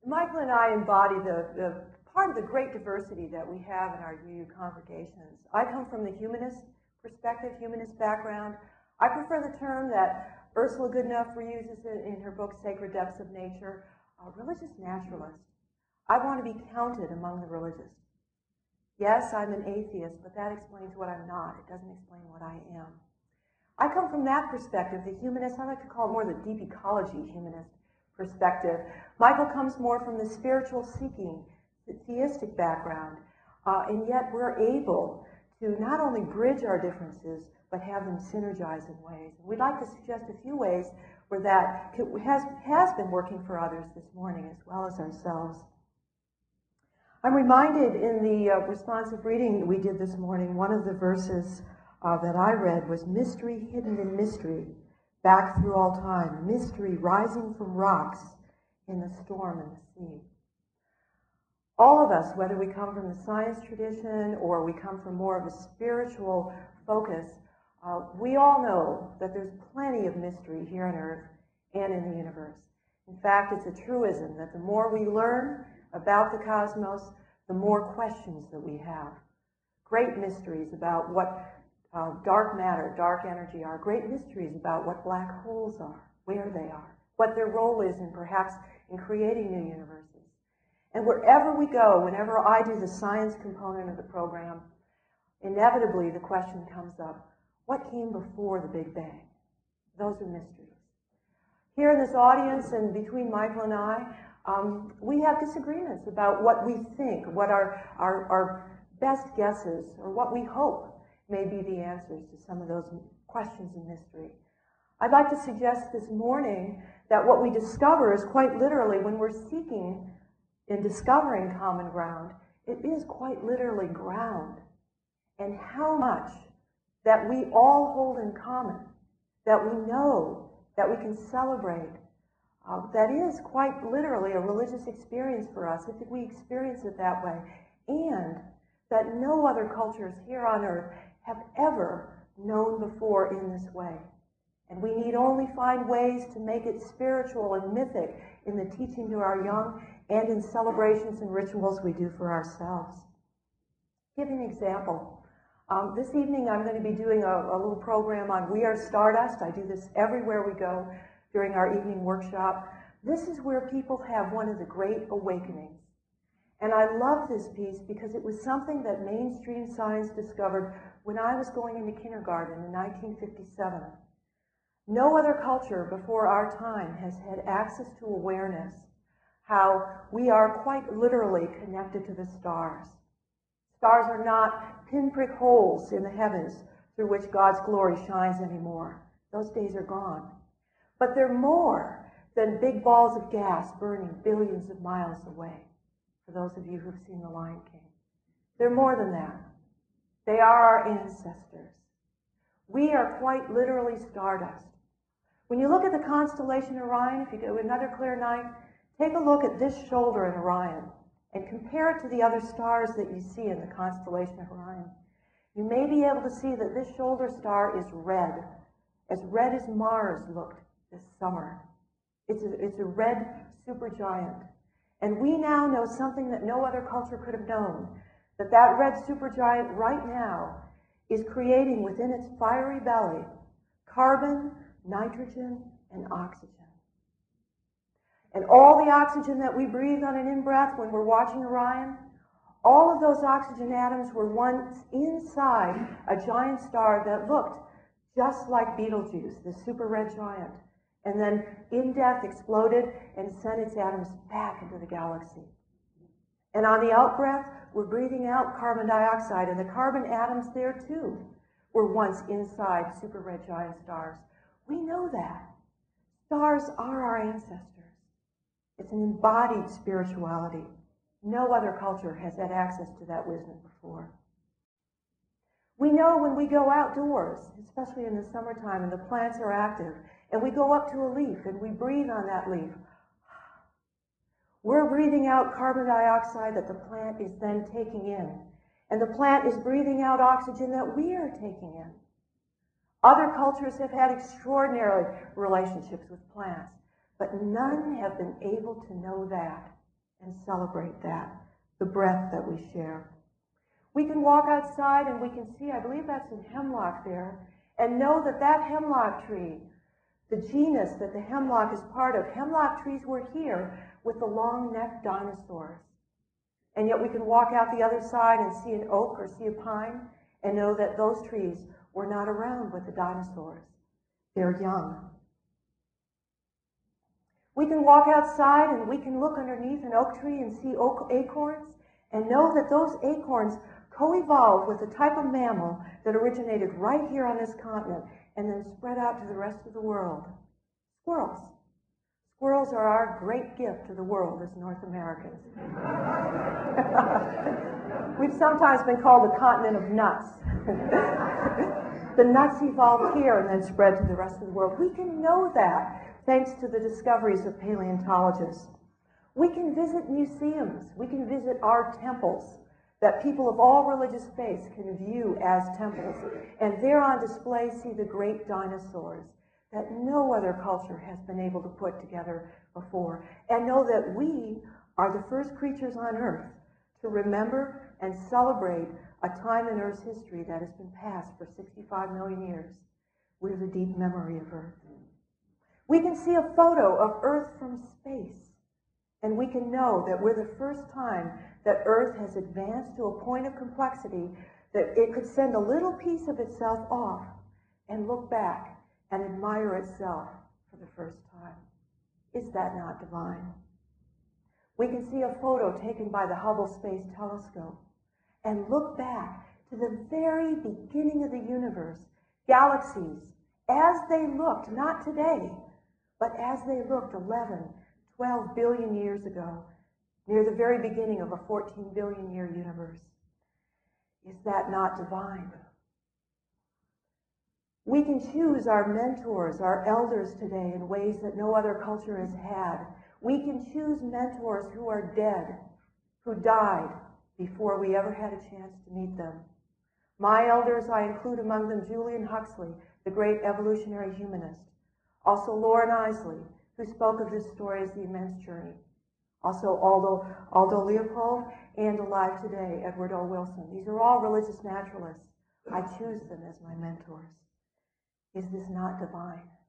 Michael and I embody the part of the great diversity that we have in our UU congregations. I come from the humanist perspective, humanist background. I prefer the term that Ursula Goodenough reuses in her book Sacred Depths of Nature, a religious naturalist. I want to be counted among the religious. Yes, I'm an atheist, but that explains what I'm not. It doesn't explain what I am. I come from that perspective, the humanist, I like to call it more the deep ecology humanist perspective. Michael comes more from the spiritual seeking, the theistic background, and yet we're able to not only bridge our differences, but have them synergize in ways. And we'd like to suggest a few ways where that has been working for others this morning as well as ourselves. I'm reminded in the responsive reading that we did this morning, one of the verses that I read was mystery hidden in mystery, back through all time, mystery rising from rocks in the storm and the sea. All of us, whether we come from the science tradition or we come from more of a spiritual focus, we all know that there's plenty of mystery here on Earth and in the universe. In fact, it's a truism that the more we learn about the cosmos, the more questions that we have. Great mysteries about what dark matter, dark energy are, great mysteries about what black holes are, where they are, what their role is in perhaps in creating new universes. And wherever we go, whenever I do the science component of the program, inevitably the question comes up, what came before the Big Bang? Those are mysteries. Here in this audience and between Michael and I, we have disagreements about what we think, what our best guesses, or what we hope may be the answers to some of those questions and mystery. I'd like to suggest this morning that what we discover is quite literally, when we're seeking and discovering common ground, it is quite literally ground. And how much that we all hold in common, that we know, that we can celebrate, that is quite literally a religious experience for us, if we experience it that way, and that no other cultures here on Earth have ever known before in this way. And we need only find ways to make it spiritual and mythic in the teaching to our young and in celebrations and rituals we do for ourselves. Give an example. This evening I'm going to be doing a little program on We Are Stardust. I do this everywhere we go during our evening workshop. This is where people have one of the great awakenings. And I love this piece because it was something that mainstream science discovered when I was going into kindergarten in 1957. No other culture before our time has had access to awareness, how we are quite literally connected to the stars. Stars are not pinprick holes in the heavens through which God's glory shines anymore. Those days are gone. But they're more than big balls of gas burning billions of miles away, for those of you who've seen The Lion King. They're more than that. They are our ancestors. We are quite literally stardust. When you look at the constellation Orion, if you go another clear night, take a look at this shoulder in Orion and compare it to the other stars that you see in the constellation of Orion. You may be able to see that this shoulder star is red as Mars looked this summer. It's a red supergiant. And we now know something that no other culture could have known, that red supergiant right now is creating within its fiery belly carbon, nitrogen, and oxygen. And all the oxygen that we breathe on an in-breath when we're watching Orion, all of those oxygen atoms were once inside a giant star that looked just like Betelgeuse, the super red giant, and then in death exploded and sent its atoms back into the galaxy. And on the out-breath, we're breathing out carbon dioxide, and the carbon atoms there too were once inside super red giant stars. We know that. Stars are our ancestors. It's an embodied spirituality. No other culture has had access to that wisdom before. We know when we go outdoors, especially in the summertime and the plants are active, and we go up to a leaf and we breathe on that leaf, we're breathing out carbon dioxide that the plant is then taking in. And the plant is breathing out oxygen that we are taking in. Other cultures have had extraordinary relationships with plants, but none have been able to know that. and celebrate that, the breath that we share. We can walk outside and we can see, I believe that's in hemlock there, and know that that hemlock tree, the genus that the hemlock is part of, hemlock trees were here with the long-necked dinosaurs. And yet we can walk out the other side and see an oak or see a pine and know that those trees were not around with the dinosaurs. They're young. We can walk outside and we can look underneath an oak tree and see oak acorns and know that those acorns co-evolved with a type of mammal that originated right here on this continent and then spread out to the rest of the world. Squirrels. Squirrels are our great gift to the world as North Americans. We've sometimes been called the continent of nuts. The nuts evolved here and then spread to the rest of the world. We can know that thanks to the discoveries of paleontologists. We can visit museums. We can visit our temples that people of all religious faiths can view as temples. And there on display see the great dinosaurs that no other culture has been able to put together before. And know that we are the first creatures on Earth to remember and celebrate a time in Earth's history that has been past for 65 million years. We're the deep memory of Earth. We can see a photo of Earth from space, and we can know that we're the first time that Earth has advanced to a point of complexity that it could send a little piece of itself off and look back and admire itself for the first time. Is that not divine? We can see a photo taken by the Hubble Space Telescope and look back to the very beginning of the universe, galaxies, as they looked, not today, but as they looked 11, 12 billion years ago, near the very beginning of a 14 billion year universe. Is that not divine? We can choose our mentors, our elders today in ways that no other culture has had. We can choose mentors who are dead, who died before we ever had a chance to meet them. My elders, I include among them Julian Huxley, the great evolutionary humanist. Also Loren Eiseley, who spoke of this story as the immense journey. Also Aldo Leopold, and alive today, Edward O. Wilson. These are all religious naturalists. I choose them as my mentors. Is this not divine?